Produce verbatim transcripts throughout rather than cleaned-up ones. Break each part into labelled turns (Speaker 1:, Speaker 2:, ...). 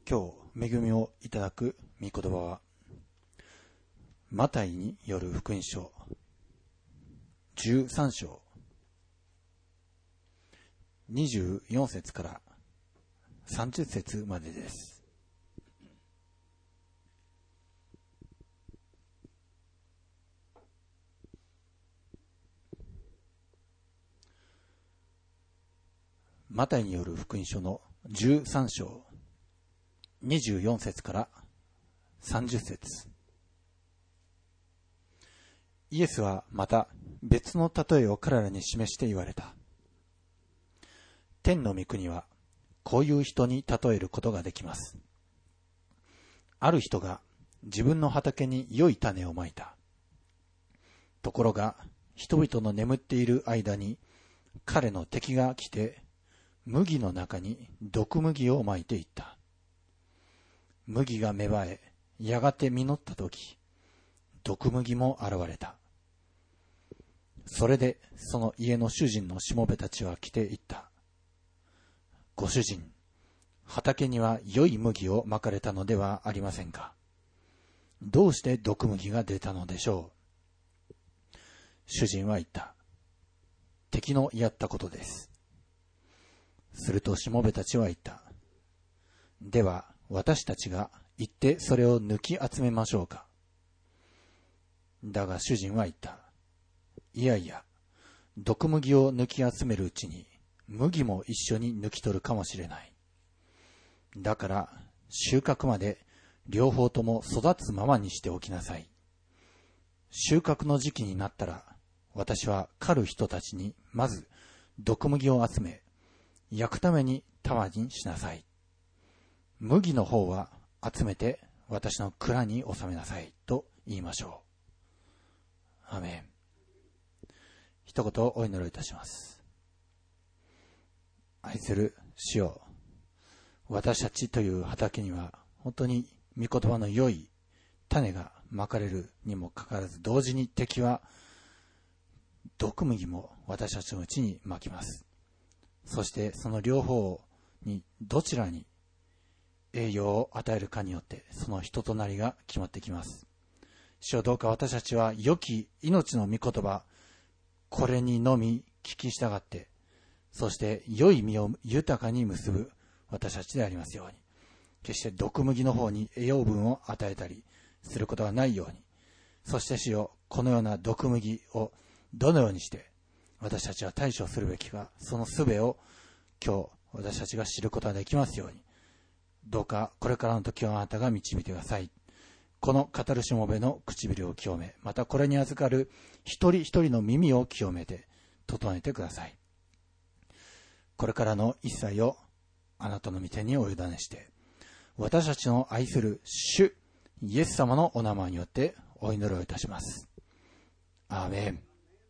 Speaker 1: 今日恵みをいただく御言葉は、マタイによる福音書じゅうさん章にじゅうよん節からさんじゅっ節までです。マタイによる福音書のじゅうさん章にじゅうよん節からさんじゅっ節。イエスはまた別の例えを彼らに示して言われた。天の御国はこういう人に例えることができます。ある人が自分の畑に良い種をまいた。ところが人々の眠っている間に彼の敵が来て麦の中に毒麦をまいていった。麦が芽生え、やがて実ったとき、毒麦も現れた。それでその家の主人のしもべたちは来ていった。ご主人、畑には良い麦をまかれたのではありませんか。どうして毒麦が出たのでしょう。主人は言った。敵のやったことです。するとしもべたちは言った。では私たちが行ってそれを抜き集めましょうか。だが主人は言った。いやいや、毒麦を抜き集めるうちに麦も一緒に抜き取るかもしれない。だから収穫まで両方とも育つままにしておきなさい。収穫の時期になったら私は狩る人たちにまず毒麦を集め、焼くために束にしなさい。麦の方は集めて私の蔵に収めなさいと言いましょう。アメン。一言お祈りをいたします。愛する主よ、私たちという畑には本当に御言葉の良い種がまかれるにもかかわらず、同時に敵は毒麦も私たちのうちにまきます。そしてその両方にどちらに栄養を与えるかによってその人となりが決まってきます。主よ、どうか私たちは良き命の御言葉、これにのみ聞き従って、そして良い実を豊かに結ぶ私たちでありますように、決して毒麦の方に栄養分を与えたりすることがないように、そして主よ、このような毒麦をどのようにして私たちは対処するべきか、その術を今日私たちが知ることができますように、どうかこれからの時をあなたが導いてください。この語るしもべの唇を清め、またこれに預かる一人一人の耳を清めて整えてください。これからの一切をあなたの御手にお委ねして、私たちの愛する主イエス様のお名前によってお祈りをいたします。アーメン。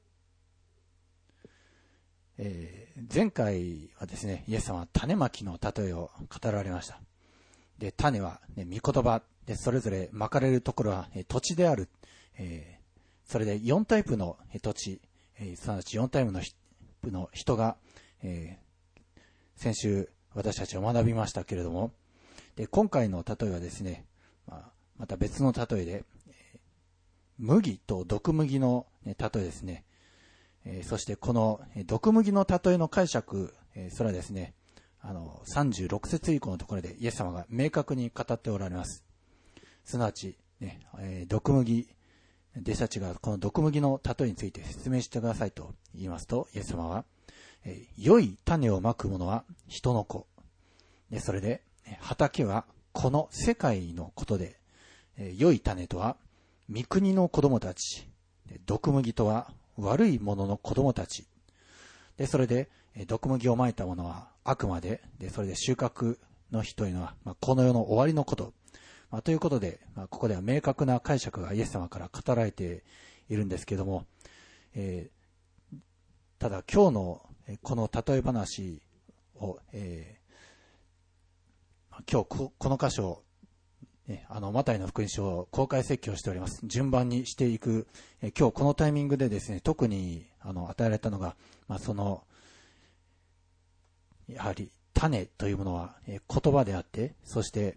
Speaker 1: えー、前回はですね、イエス様は種まきの例えを語られました。で、種は、ね、御言葉で、それぞれまかれるところは、えー、土地である、えー、それでよんタイプの、えー、土地、えー、すなわちよんタイプのの人が、えー、先週私たちは学びましたけれども、で今回の例えはですね、まあ、また別の例えで、えー、麦と毒麦の、ね、例えですね。えー、そしてこの毒麦の例えの解釈、えー、それはですね、あのさんじゅうろく節以降のところでイエス様が明確に語っておられます。すなわち、ねえー、毒麦、弟子たちがこの毒麦の例えについて説明してくださいと言いますと、イエス様は、えー、良い種をまく者は人の子で、それで畑はこの世界のことで、えー、良い種とは御国の子供たちで、毒麦とは悪い者の子供たちで、それで毒麦をまいた者は悪魔で、でそれで収穫の日というのは、まあ、この世の終わりのこと、まあ、ということで、まあ、ここでは明確な解釈がイエス様から語られているんですけれども、えー、ただ今日のこの例え話を、えー、今日 こ, この箇所をあのマタイの福音書を公開説教しております。順番にしていく、え今日このタイミングでですね、特にあの与えられたのが、まあ、そのやはり種というものは、え言葉であって、そして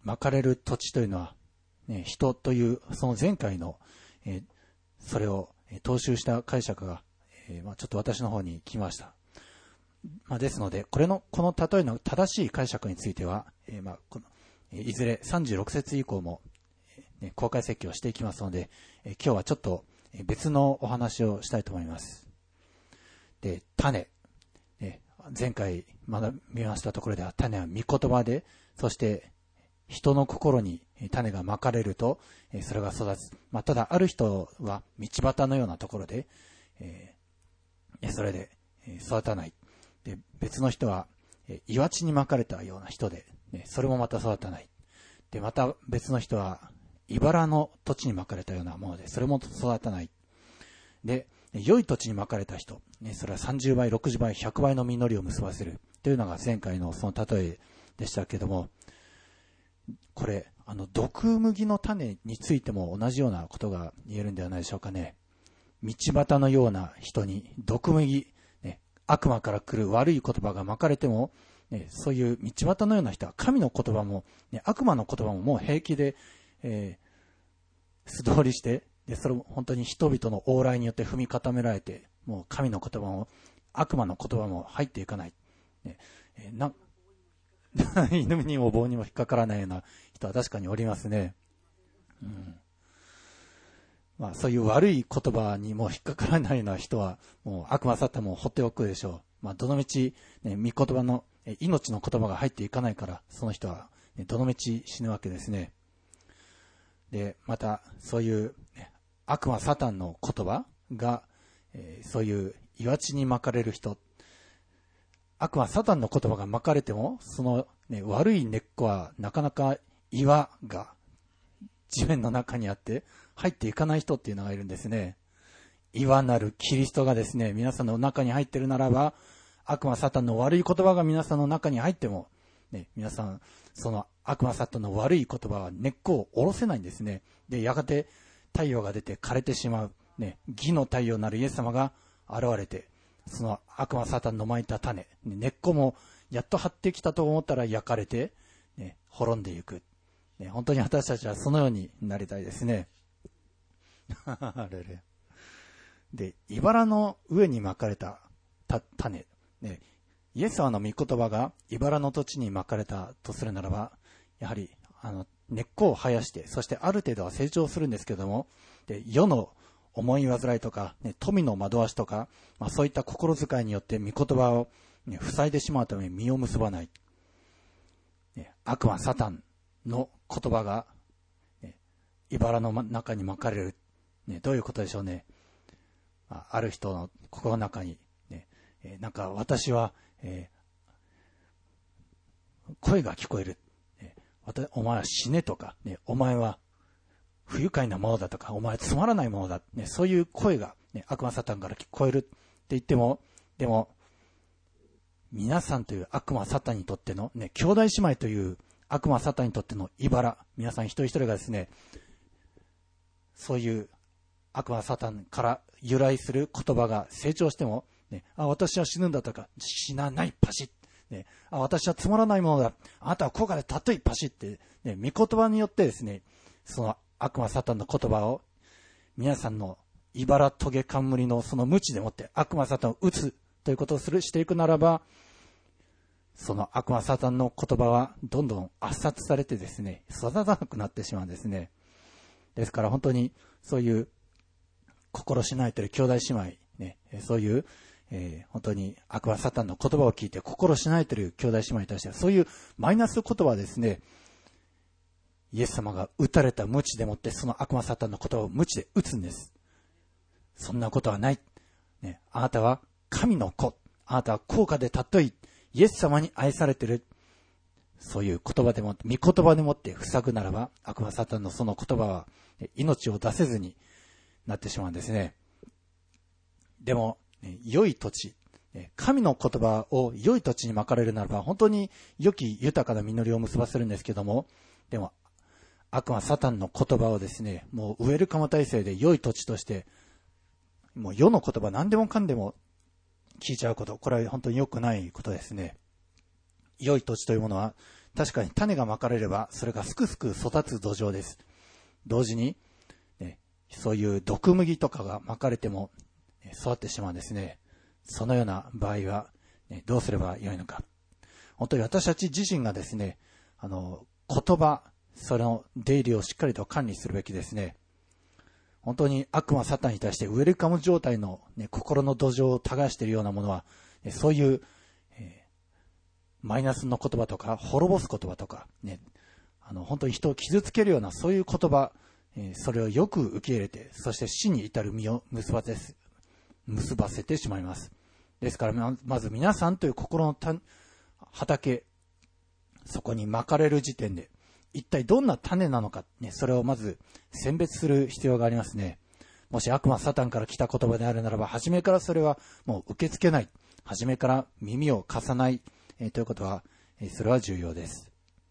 Speaker 1: まかれる土地というのは、ね、人というその前回の、えー、それを踏襲した解釈が、えーまあ、ちょっと私の方に来ました。まあ、ですのでこれのこの例えの正しい解釈については、えーまあ、このいずれさんじゅうろく節以降も、えーね、公開説教をしていきますので、えー、今日はちょっと別のお話をしたいと思います。で、種、ね、前回学びましたところでは、種は御言葉で、そして人の心に種がまかれるとそれが育つ。まあ、ただある人は道端のようなところで、えー、それで育たない。で、別の人は岩地にまかれたような人で、ね、それもまた育たない。で、また別の人は茨の土地にまかれたようなもので、それも育たない。で、良い土地にまかれた人、ね、それはさんじゅうばい、ろくじゅうばい、ひゃくばいの実りを結ばせるというのが前回のその例えでしたけども、これ、あの、毒麦の種についても同じようなことが言えるんではないでしょうかね。道端のような人に毒麦、ね、悪魔から来る悪い言葉がまかれても、ね、そういう道端のような人は神の言葉も、ね、悪魔の言葉ももう平気で、えー、素通りして、でそれも本当に人々の往来によって踏み固められて、もう神の言葉も悪魔の言葉も入っていかない。ねえー、な犬にも棒にも引っかからないような人は確かにおりますね。うん、まあそういう悪い言葉にも引っかからないような人はもう悪魔サタンも放っておくでしょう。まあどのみち、ね、御言葉の命の言葉が入っていかないからその人は、ね、どのみち死ぬわけですね。でまたそういう、ね、悪魔サタンの言葉が、えー、そういう岩地にまかれる人、悪魔サタンの言葉がまかれてもその、ね、悪い根っこはなかなか岩が地面の中にあって入っていかない人っていうのがいるんですね。岩なるキリストがですね皆さんの中に入っているならば、悪魔サタンの悪い言葉が皆さんの中に入っても、ね、皆さんその悪魔サタンの悪い言葉は根っこを下ろせないんですね。でやがて太陽が出て枯れてしまう、ね、義の太陽なるイエス様が現れて、その悪魔サタンのまいた種、根っこもやっと張ってきたと思ったら焼かれて、ね、滅んでいく、ね、本当に私たちはそのようになりたいですね。あれれで茨の上にまかれた種、ね、イエス様の御言葉が茨の土地にまかれたとするならば、やはりあの根っこを生やして、そしてある程度は成長するんですけども、で世の思い煩いとか、ね、富の惑わしとか、まあ、そういった心遣いによって御言葉を、ね、塞いでしまうために実を結ばない、ね、悪魔サタンの言葉が、ね、茨の中にまかれる、ね、どういうことでしょうね。あ, ある人の心の中に、ねえー、なんか私は、えー、声が聞こえる、ね、お前は死ねとか、ね、お前は不愉快なものだとか、お前つまらないものだ、ね、そういう声が、ね、悪魔サタンから聞こえるって言っても、でも皆さんという悪魔サタンにとっての、ね、兄弟姉妹という悪魔サタンにとっての茨、皆さん一人一人がですね、そういう悪魔サタンから由来する言葉が成長しても、ね、あ私は死ぬんだとか、死なないパシッ、ね、あ私はつまらないものだ、あなたは高価で尊いパシッって、ね、御言葉によってですね、その悪魔サタンの言葉を皆さんの茨トゲ冠のその無知でもって悪魔サタンを打つということをするしていくならば、その悪魔サタンの言葉はどんどん圧殺されてですね、育たなくなってしまうんですね。ですから本当にそういう心しないている兄弟姉妹、ね、そういう、えー、本当に悪魔サタンの言葉を聞いて心しないている兄弟姉妹に対しては、そういうマイナス言葉はですね、イエス様が打たれた鞭でもってその悪魔サタンの言葉を鞭で打つんです。そんなことはない、ね、あなたは神の子、あなたは高価で尊いイエス様に愛されている、そういう言葉でもって御言葉でもって塞ぐならば、悪魔サタンのその言葉は命を出せずになってしまうんですね。でも、ね、良い土地、神の言葉を良い土地にまかれるならば本当に良き豊かな実りを結ばせるんですけども、でも悪魔サタンの言葉をですね、もうウェルカム体制で良い土地としてもう世の言葉何でもかんでも聞いちゃうこと、これは本当に良くないことですね。良い土地というものは確かに種がまかれれば、それがすくすく育つ土壌です。同時に、ね、そういう毒麦とかがまかれても育ってしまうんですね。そのような場合は、ね、どうすればよいのか。本当に私たち自身がですね、あの、言葉、その出入りをしっかりと管理するべきですね。本当に悪魔サタンに対してウェルカム状態の、ね、心の土壌を耕しているようなものは、ね、そういう、えー、マイナスの言葉とか滅ぼす言葉とか、ね、あの本当に人を傷つけるようなそういう言葉、えー、それをよく受け入れて、そして死に至る実を結ばせ結ばせてしまいます。ですからま、まず皆さんという心のた畑、そこにまかれる時点で一体どんな種なのか、ね、それをまず選別する必要がありますね。もし悪魔サタンから来た言葉であるならば、初めからそれはもう受け付けない。初めから耳を貸さない、えー、ということは、えー、それは重要です。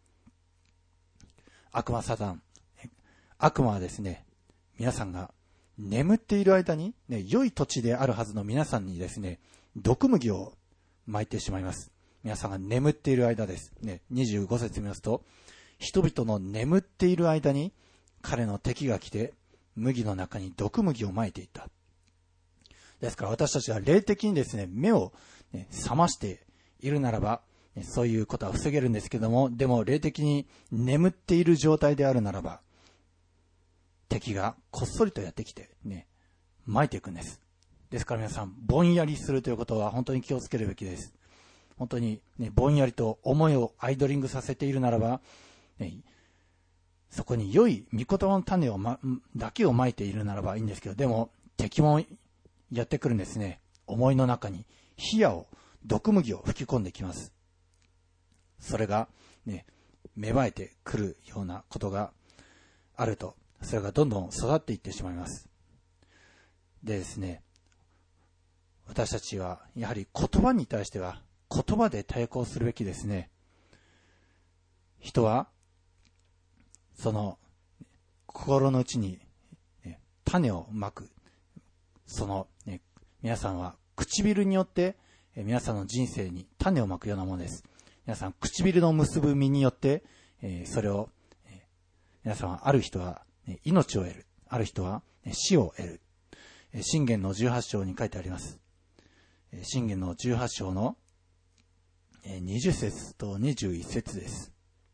Speaker 1: 悪魔サタン、悪魔はですね、皆さんが眠っている間に、ね、良い土地であるはずの皆さんにですね、毒麦を撒いてしまいます。皆さんが眠っている間です。ね、にじゅうご節見ますと、人々の眠っている間に彼の敵が来て麦の中に毒麦を撒いていた。ですから私たちは霊的にですね、目を、ね、覚ましているならば、ね、そういうことは防げるんですけども、でも霊的に眠っている状態であるならば、敵がこっそりとやってきてね、撒いていくんです。ですから皆さん、ぼんやりするということは本当に気をつけるべきです。本当に、ね、ぼんやりと思いをアイドリングさせているならば、ね、そこに良い御言葉の種を、ま、だけをまいているならばいいんですけど、でも敵もやってくるんですね。思いの中に火矢を、毒麦を吹き込んできます。それが、ね、芽生えてくるようなことがあると、それがどんどん育っていってしまいます。でですね、私たちはやはり言葉に対しては言葉で対抗するべきですね。人はその心の内に、ね、種をまく、その、ね、皆さんは唇によってえ皆さんの人生に種をまくようなものです。皆さん唇の結ぶ実によって、えー、それを、えー、皆さんはある人は、ね、命を得る、ある人は、ね、死を得る。えー、箴言のじゅうはち章に書いてあります。えー、箴言のじゅうはち章の、えー、にじゅっ節とにじゅういち節です。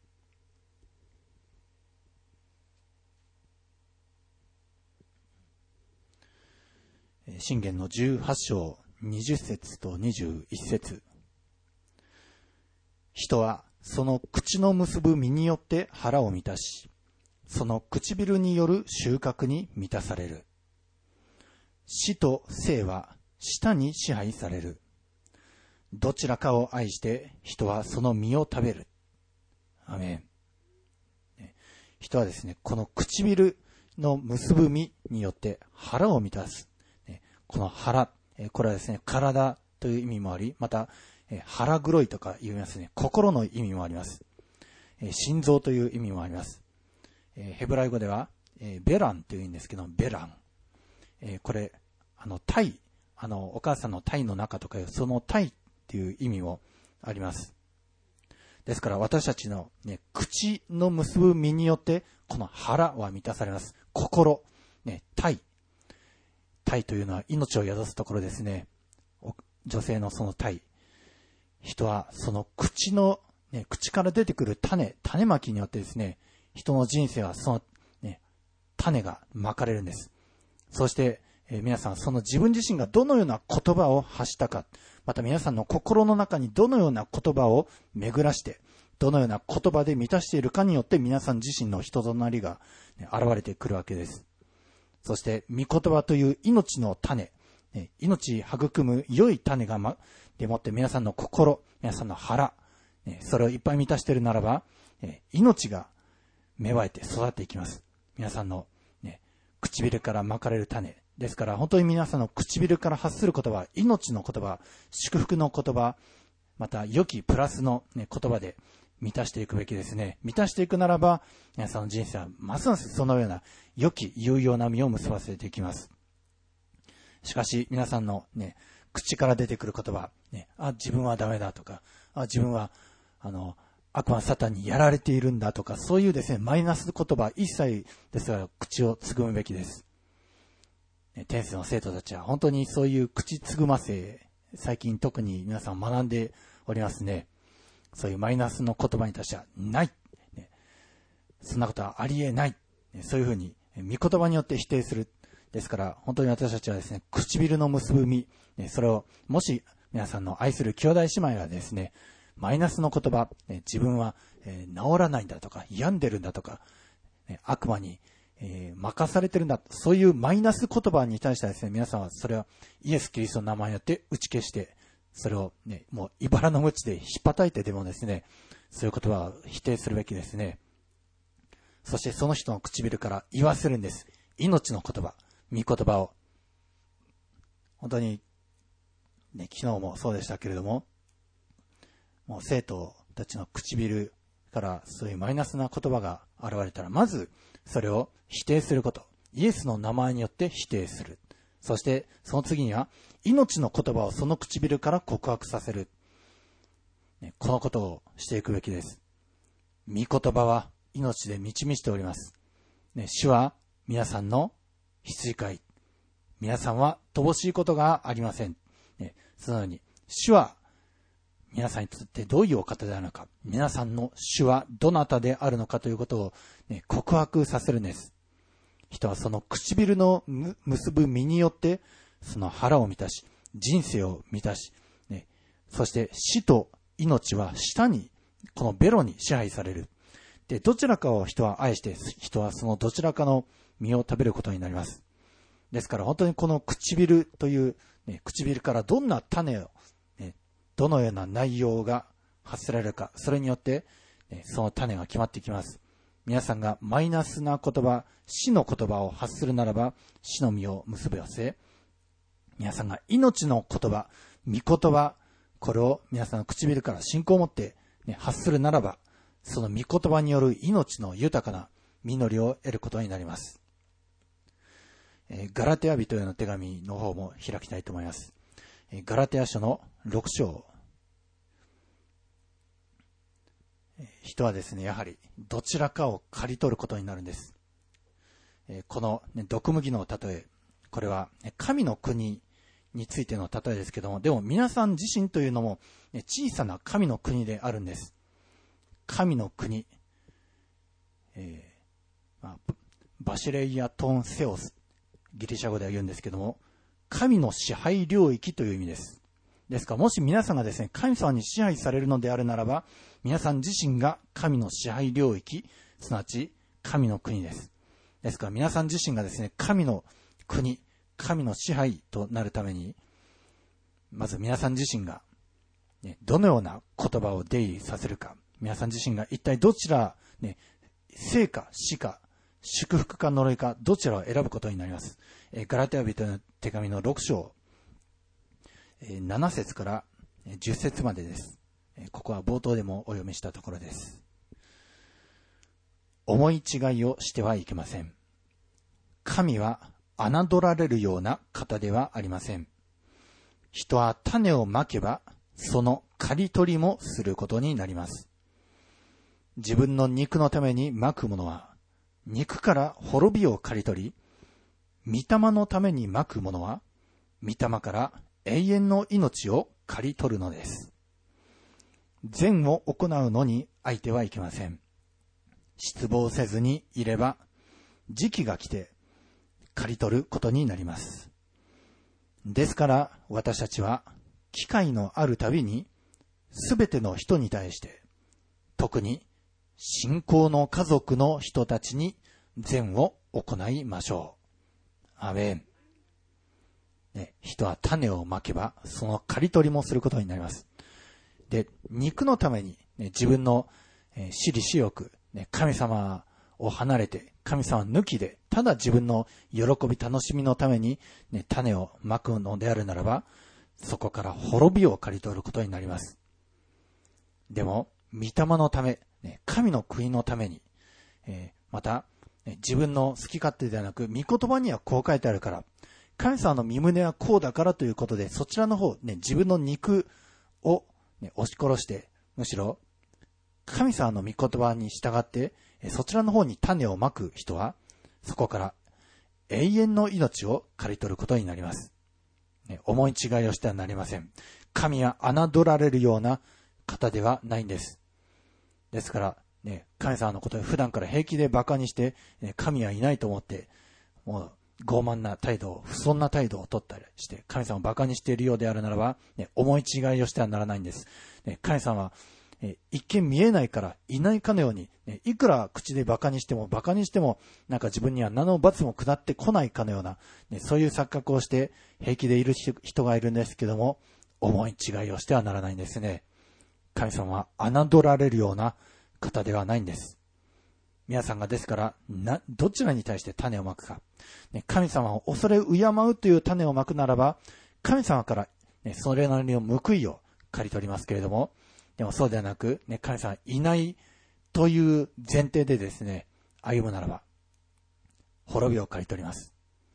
Speaker 1: 箴言のじゅうはち章にじゅっ節とにじゅういち節。人はその口の結ぶ実によって腹を満たし、その唇による収穫に満たされる。死と生は舌に支配される。どちらかを愛して人はその実を食べる。アメン。人はですね、この唇の結ぶ実によって腹を満たす。この腹、これはですね、体という意味もあり、また腹黒いとか言いますね、心の意味もあります。心臓という意味もあります。ヘブライ語ではベランというんですけど、ベラン。これ、あの、体、あの、お母さんの体の中とか、その体っていう意味もあります。ですから私たちの、ね、口の結ぶ実によって、この腹は満たされます。心、ね、体。体というのは命を宿すところですね。女性のその体。人はその口の、ね、口から出てくる種、種まきによってですね、人の人生はその、ね、種がまかれるんです。そして、えー、皆さんその自分自身がどのような言葉を発したか、また皆さんの心の中にどのような言葉を巡らして、どのような言葉で満たしているかによって皆さん自身の人となりが、ね、現れてくるわけです。そして、御言葉という命の種、命育む良い種が、ま、でもって皆さんの心、皆さんの腹、それをいっぱい満たしているならば、命が芽生えて育っていきます。皆さんの、ね、唇からまかれる種。ですから、本当に皆さんの唇から発する言葉、命の言葉、祝福の言葉、また良きプラスの、ね、言葉で満たしていくべきですね。満たしていくならば、皆さんの人生はますますそのような良き有用な実を結ばせていきます。しかし皆さんのね、口から出てくる言葉、ね、あ、自分はダメだとか、あ、自分はあの悪魔サタンにやられているんだとか、そういうですね、マイナス言葉一切ですから口をつぐむべきです。天使の生徒たちは本当にそういう口つぐませ、最近特に皆さん学んでおりますね。そういうマイナスの言葉に対してはない。そんなことはありえない。そういうふうに、御言葉によって否定する。ですから、本当に私たちはですね、唇の結ぶ実、それを、もし皆さんの愛する兄弟姉妹がですね、マイナスの言葉、自分は治らないんだとか、病んでるんだとか、悪魔に任されてるんだ、そういうマイナス言葉に対してはですね、皆さんはそれはイエス・キリストの名前によって打ち消して、それをね、もう茨の鞭で引っ叩いてでもですね、そういう言葉を否定するべきですね。そしてその人の唇から言わせるんです。命の言葉、御言葉を。本当に、ね、昨日もそうでしたけれども、もう生徒たちの唇からそういうマイナスな言葉が現れたら、まずそれを否定すること。イエスの名前によって否定する。そしてその次には、命の言葉をその唇から告白させる。ね、このことをしていくべきです。御言葉は命で満ち満ちております。ね、主は皆さんの羊飼い。皆さんは乏しいことがありません。ね、そのように、主は皆さんにとってどういうお方であるのか、皆さんの主はどなたであるのかということを、ね、告白させるんです。人はその唇の結ぶ実によって、その腹を満たし、人生を満たし、ね、そして死と命は舌に、このベロに支配される。で、どちらかを人は愛して、人はそのどちらかの実を食べることになります。ですから本当にこの唇という、ね、唇からどんな種を、ね、どのような内容が発せられるか、それによって、ね、その種が決まってきます。皆さんがマイナスな言葉、死の言葉を発するならば、死の実を結び寄せ、皆さんが命の言葉、御言葉、これを皆さんの唇から信仰を持って、ね、発するならば、その御言葉による命の豊かな実りを得ることになります。えー、ガラテヤ人への手紙の方も開きたいと思います。えー、ガラテヤ書のろく章。えー、人はですね、やはりどちらかを刈り取ることになるんです。えー、この、ね、毒麦の例え、これは、ね、神の国についての例えですけども、でも皆さん自身というのも、ね、小さな神の国であるんです。神の国、えーまあ、バシレイアトンセオス、ギリシャ語では言うんですけども、神の支配領域という意味です。ですから、もし皆さんがですね、神様に支配されるのであるならば、皆さん自身が神の支配領域、すなわち神の国です。ですから、皆さん自身がですね、神の国、神の支配となるために、まず皆さん自身が、ね、どのような言葉を出入りさせるか、皆さん自身が一体どちら、ね、生か死か、祝福か呪いか、どちらを選ぶことになります。えー、ガラテヤ人の手紙のろく章、えー、なな節からじゅっ節までです。えー、ここは冒頭でもお読みしたところです。思い違いをしてはいけません。神は侮られるような方ではありません。人は種をまけば、その刈り取りもすることになります。自分の肉のためにまくものは、肉から滅びを刈り取り、御霊のためにまくものは、御霊から永遠の命を刈り取るのです。善を行うのに相手はいけません。失望せずにいれば、時期が来て刈り取ることになります。ですから私たちは、機会のあるたびに、すべての人に対して、特に信仰の家族の人たちに善を行いましょう。アメン。ね、人は種をまけば、その刈り取りもすることになります。で、肉のために、ね、自分の、えー、私利私欲、ね、神様を離れて、神様抜きで、ただ自分の喜び楽しみのために、ね、種をまくのであるならば、そこから滅びを刈り取ることになります。でも、御霊のため、ね、神の国のために、えー、また、ね、自分の好き勝手ではなく、御言葉にはこう書いてあるから、神様の御胸はこうだからということで、そちらの方、ね、自分の肉を、ね、押し殺して、むしろ、 神様の御言葉に従って、そちらの方に種をまく人は、そこから永遠の命を刈り取ることになります。思い違いをしてはなりません。神は侮られるような方ではないんです。ですから、ね、神様のことを普段から平気で馬鹿にして、ね、神はいないと思って、もう傲慢な態度を、不遜な態度を取ったりして、神様を馬鹿にしているようであるならば、ね、思い違いをしてはならないんです。ね、神様は、え一見見えないからいないかのように、ね、いくら口で馬鹿にしても馬鹿にしてもなんか自分には何の罰も下ってこないかのような、ね、そういう錯覚をして平気でいる人がいるんですけども、思い違いをしてはならないんですね。神様は侮られるような方ではないんです。皆さんがですからなどちらに対して種をまくか、ね、神様を恐れ敬うという種をまくならば、神様から、ね、それなりの報いを刈り取りますけれども、でもそうではなく、ね、神様いないという前提でですね、歩むならば、滅びを刈り取ります。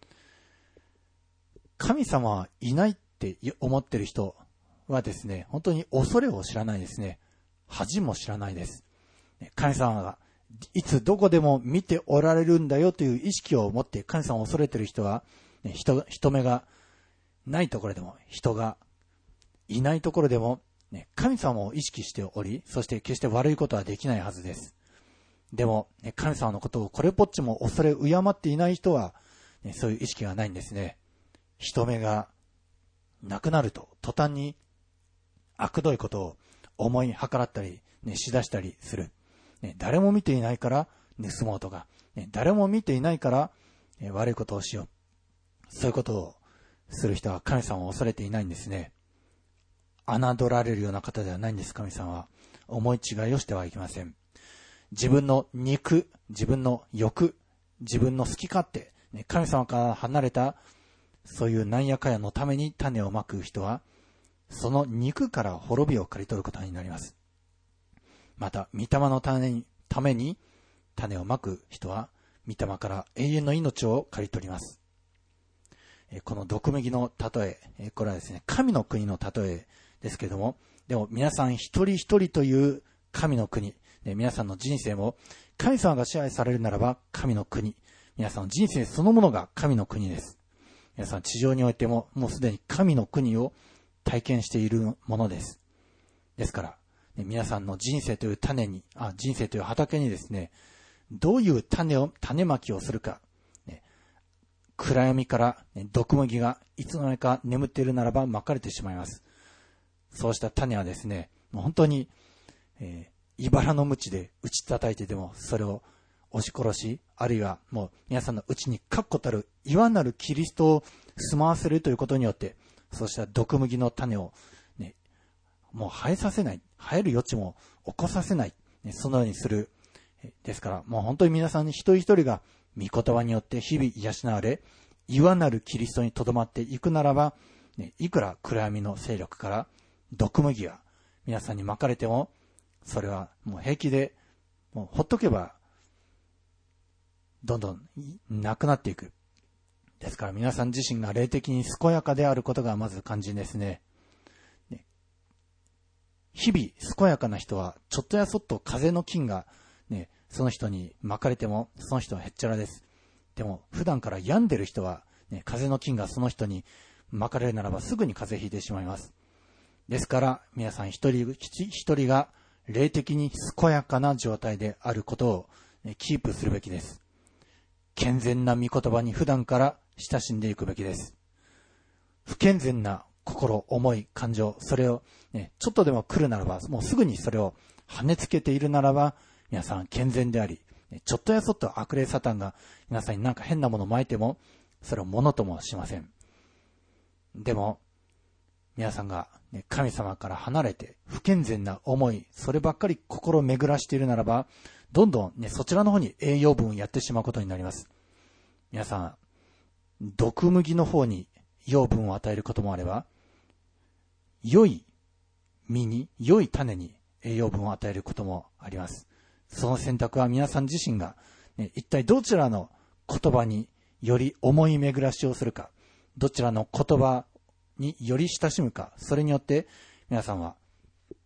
Speaker 1: 神様はいないって思っている人はですね、本当に恐れを知らないですね。恥も知らないです。神様がいつどこでも見ておられるんだよという意識を持って神様を恐れている人は、ね、人、人目がないところでも、人がいないところでも、ね、神様を意識しており、そして決して悪いことはできないはずです。でも、ね、神様のことをこれっぽっちも恐れ敬っていない人は、ね、そういう意識がないんですね。人目がなくなると途端に悪どいことを思い計らったり、ね、しだしたりする、ね、誰も見ていないから盗もうとか、ね、誰も見ていないから、ね、悪いことをしよう、そういうことをする人は神様を恐れていないんですね。侮られるような方ではないんです。神様は思い違いをしてはいけません。自分の肉、自分の欲、自分の好き勝手、ね、神様から離れたそういうなんやかやのために種をまく人は、その肉から滅びを刈り取ることになります。また、御霊のために、ために種をまく人は、御霊から永遠の命を刈り取ります。この毒麦の例え、これはですね、神の国の例えですけれども、でも皆さん一人一人という神の国、皆さんの人生も神様が支配されるならば神の国、皆さんの人生そのものが神の国です。皆さん地上においてももうすでに神の国を体験しているものです。ですから、皆さんの人生という種に、あ、人生という畑にですね、どういう種を、種まきをするか、ね、暗闇から、ね、毒麦がいつの間にか眠っているならばまかれてしまいます。そうした種はですね、もう本当に、えー、茨の鞭で打ち叩いてでもそれを押し殺し、あるいはもう皆さんのうちに確固たる岩なるキリストを住まわせるということによって、そうした毒麦の種を、ね、もう生えさせない、生える余地も起こさせない、ね、そのようにする。ですから、もう本当に皆さん一人一人が御言葉によって日々養われ、岩なるキリストにとどまっていくならば、ね、いくら暗闇の勢力から毒麦が皆さんにまかれても、それはもう平気で、もうほっとけば、どんどんなくなっていく。ですから皆さん自身が霊的に健やかであることがまず肝心ですね。ね、日々健やかな人は、ちょっとやそっと風の菌が、ね、その人にまかれても、その人はへっちゃらです。でも普段から病んでる人は、ね、風の菌がその人にまかれるならばすぐに風邪ひいてしまいます。ですから皆さん一人一人が霊的に健やかな状態であることを、ね、キープするべきです。健全な御言葉に普段から親しんでいくべきです。不健全な心、思い、感情、それを、ね、ちょっとでも来るならば、もうすぐにそれを跳ねつけているならば、皆さん健全であり、ちょっとやそっと悪霊サタンが皆さんになんか変なものを撒いても、それをものともしません。でも、皆さんが、ね、神様から離れて不健全な思い、そればっかり心を巡らしているならば、どんどん、ね、そちらの方に栄養分をやってしまうことになります。皆さん、毒麦の方に養分を与えることもあれば、良い実に、良い種に栄養分を与えることもあります。その選択は皆さん自身が、ね、一体どちらの言葉により思い巡らしをするか、どちらの言葉により親しむか、それによって皆さんは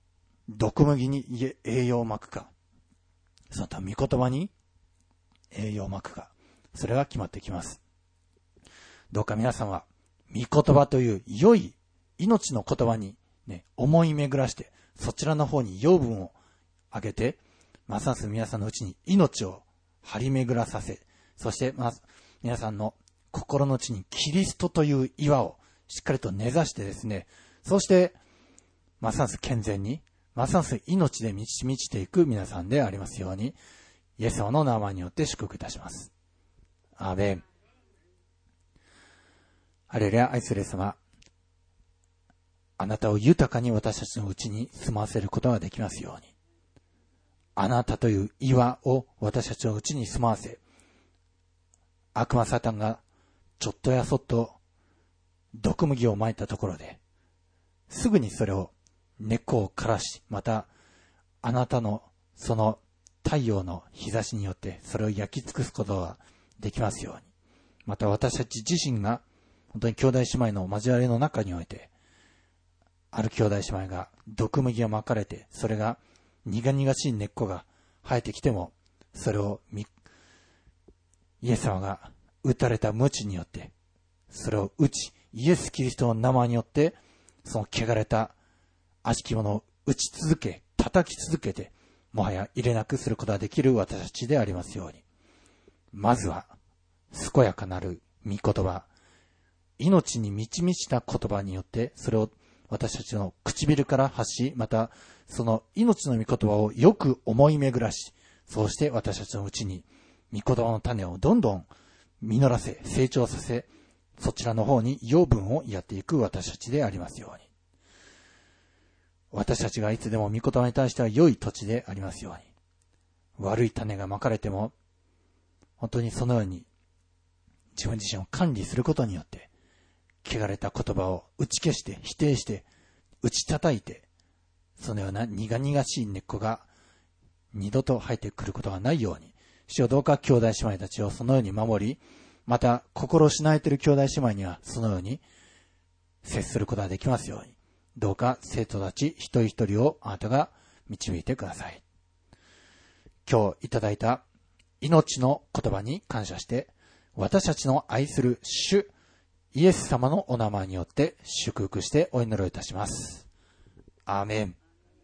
Speaker 1: 毒麦に栄養をまくか、その他御言葉に栄養をまくか、それが決まってきます。どうか皆さんは御言葉という良い命の言葉にね、思い巡らして、そちらの方に養分をあげて、ますます皆さんのうちに命を張り巡らさせ、そしてま皆さんの心の内にキリストという岩をしっかりと根ざしてですね、そしてますます健全に、ますます命で満ち満ちていく皆さんでありますように、イエス様の名前によって祝福いたします。アーメン。ハレルヤ。愛するイエス様、あなたを豊かに私たちのうちに住ませることができますように、あなたという岩を私たちのうちに住まわせ、悪魔サタンがちょっとやそっと毒麦をまいたところで、すぐにそれを根っこを枯らし、またあなたのその太陽の日差しによってそれを焼き尽くすことができますように、また私たち自身が本当に兄弟姉妹の交わりの中において、ある兄弟姉妹が毒麦がまかれて、それが苦々しい根っこが生えてきても、それをイエス様が打たれた鞭によってそれを打ち、イエス・キリストの名前によってその汚れた悪しきものを打ち続け、叩き続けて、もはや入れなくすることができる私たちでありますように、まずは健やかなる御言葉、命に満ち満ちた言葉によってそれを私たちの唇から発し、またその命の御言葉をよく思い巡らし、そうして私たちのうちに御言葉の種をどんどん実らせ、成長させ、そちらの方に養分をやっていく私たちでありますように、私たちがいつでも御言葉に対しては良い土地でありますように、悪い種がまかれても本当にそのように自分自身を管理することによって、汚れた言葉を打ち消して否定して打ち叩いて、そのような苦々しい根っこが二度と生えてくることがないように、主よどうか兄弟姉妹たちをそのように守り、また心をしなえている兄弟姉妹にはそのように接することができますように、どうか生徒たち一人一人をあなたが導いてください。今日いただいた命の言葉に感謝して、私たちの愛する主イエス様のお名前によって祝福してお祈りをいたします。アーメン。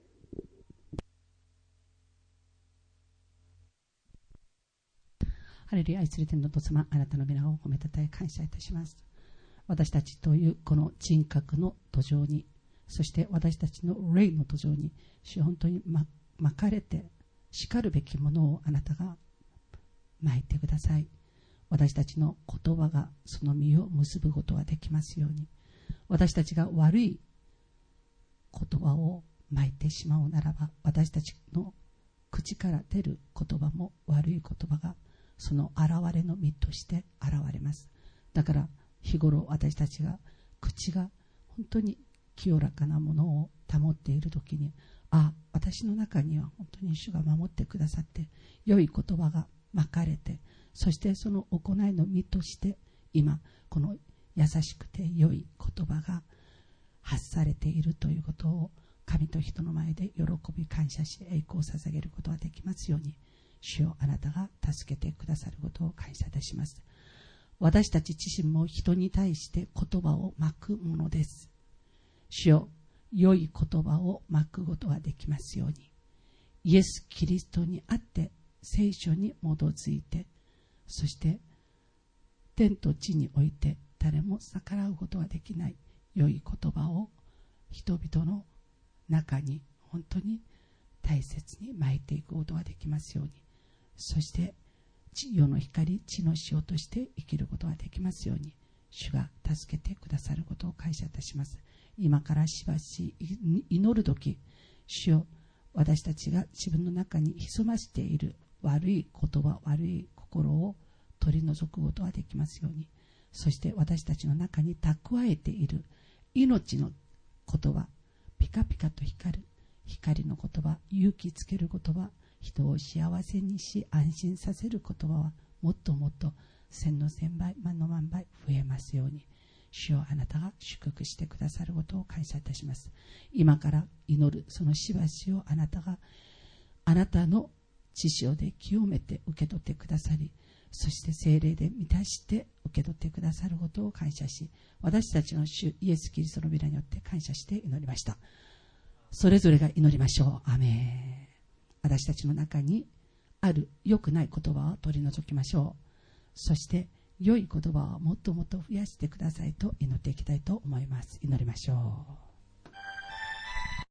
Speaker 2: ハレルヤ。愛する天のお父様、あなたの皆を褒めたたえ感謝いたします。私たちというこの人格の土壌に、そして私たちの霊の土壌に、主本当にままかれてしかるべきものをあなたがまいてください。私たちの言葉がその実を結ぶことができますように、私たちが悪い言葉をまいてしまうならば、私たちの口から出る言葉も悪い言葉がその現れの実として現れます。だから日頃私たちが口が本当に清らかなものを保っているときに、あ、私の中には本当に主が守ってくださって良い言葉がまかれて、そしてその行いの実として今この優しくて良い言葉が発されているということを神と人の前で喜び感謝し栄光を捧げることができますように、主よあなたが助けてくださることを感謝いたします。私たち自身も人に対して言葉をまくものです。主よ良い言葉をまくことができますように、イエス・キリストにあって聖書に基づいて、そして天と地において誰も逆らうことができない良い言葉を人々の中に本当に大切にまいていくことができますように、そして世の光、地の塩として生きることができますように、主が助けてくださることを感謝いたします。今からしばし祈るとき、主よ私たちが自分の中に潜ましている悪い言葉、悪い心を取り除くことができますように、そして私たちの中に蓄えている命の言葉、ピカピカと光る光の言葉、勇気つける言葉、人を幸せにし安心させる言葉はもっともっと千の千倍万の万倍増えますように、 主よあなたが祝福してくださることを感謝いたします。今から祈るそのしばしをあなたがあなたの血潮で清めて受け取ってくださり、そして聖霊で満たして受け取ってくださることを感謝し、私たちの主イエス・キリストの皆によって感謝して祈りました。それぞれが祈りましょう。アーメン。私たちの中にある良くない言葉を取り除きましょう。そして良い言葉をもっともっと増やしてくださいと祈っていきたいと思います。祈りましょう。